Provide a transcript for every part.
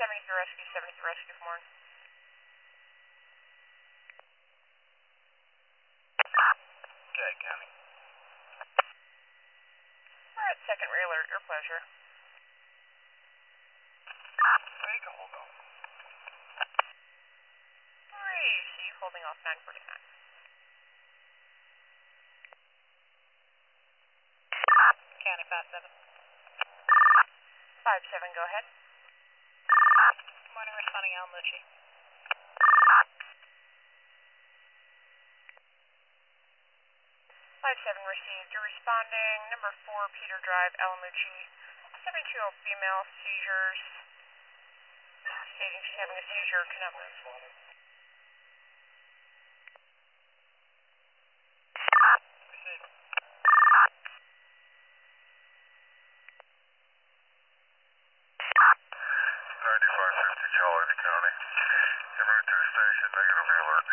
73 Rescue from Warren. Okay, County. Alright, second alert, your pleasure. You can hold on. Receive, holding off 949. County 5-7. 5-7, go ahead. Good morning, responding Al Mucci. 5-7 received. You're responding. Number 4, Peter Drive, Alamucci. 72-year-old female, seizures. Stating she's having a seizure, cannot move. Receive. 9550 Charlie to County. En route to the station, negative alert.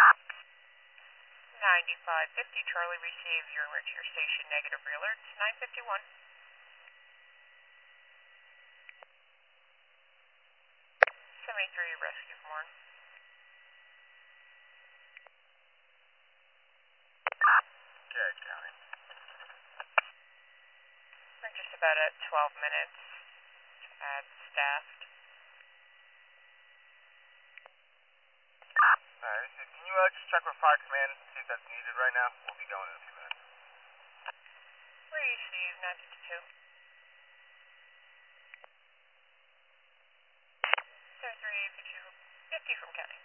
9550 Charlie received. You're en route to your station, negative alert. 951. 73 Rescue from Warren. Okay, County. We're just about at 12 minutes. Add staffed. Alright, can you just check with Fire Command, see if that's needed right now? We'll be going in a few minutes. Receive 952. 7352 from County.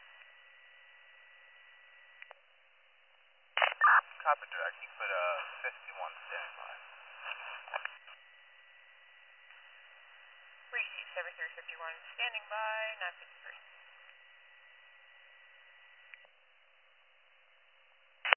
Copy direct, you put 51 standby. Receive 7351, standing by 953.